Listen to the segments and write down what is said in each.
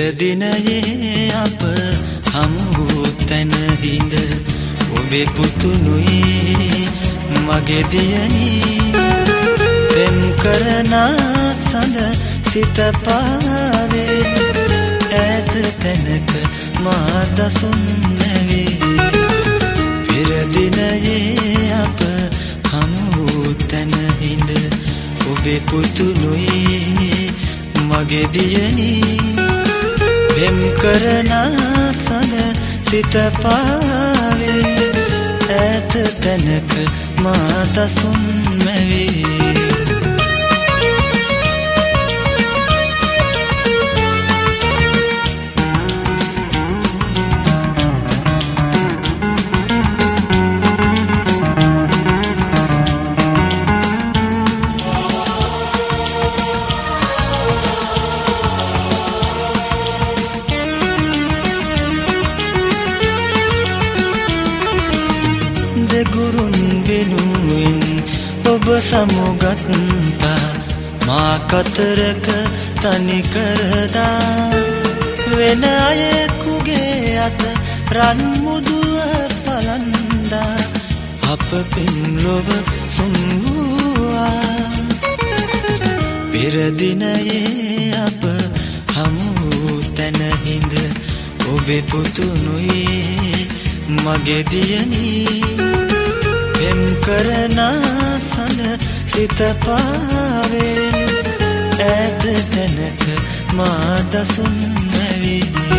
දිනයේ අප හමු තැන හිඳ ඔබේ පුතුණුයි මගේ දියණි පෙම් කරන සඳ සිත පාවේ ඈත තැනක මා දසුන් නැවේ පෙර දිනයේ අප හමු තැන හිඳ ඔබේ පුතුණුයි මගේ දියණි පෙම් කරන සඳ සිත පාවේ ඈත තැනක මා දසුන් මැවේ ගුරුන් වෙනුවෙන් ඔබ සමුගත්තා මා කතරක තනි කරදා වෙන අයෙකුගේ අත රන් මුදුව පලන්දා අප පෙම් ලොව සුන් වූවා පෙර දිනයේ අප හමු තැන හිඳ ඔබේ පුතුණුයි මගේ දියණි පෙම් කරන සඳ සිත පාවේ ඈත තැනක මා දසුන් මැවේ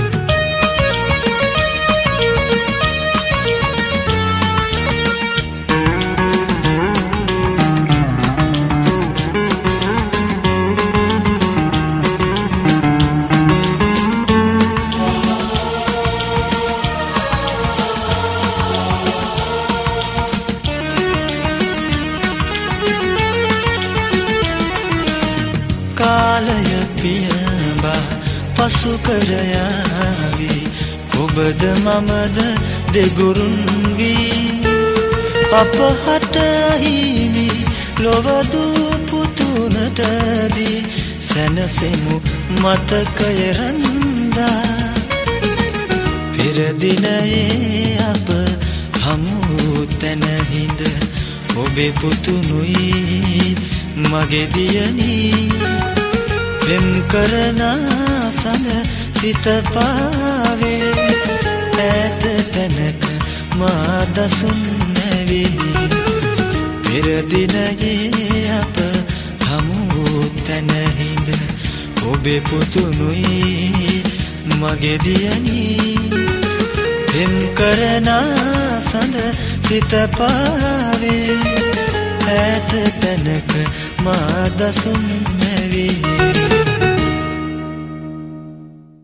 කාලය පියඹා පසු කර යාවි ඔබද මමද දෙගුරුන් වී අප හට හිමි ලොව දූ පුතුණට දී සැනසෙමු මතකය රන්දා පෙර දිනයේ අප හමු තැන හිඳ ඔබේ පුතුණුයි මගේ දියණි පෙම් කරන සඳ සිත පාවේ ඈත තැනක මා දසුන් නැවේ පෙර දිනයේ අප හමු තැන හිඳ ඔබේ පුතුණුයි මගේ දියණි පෙම් කරන සඳ සිත පාවේ ඈත තැනක මා දසුන් නැවේ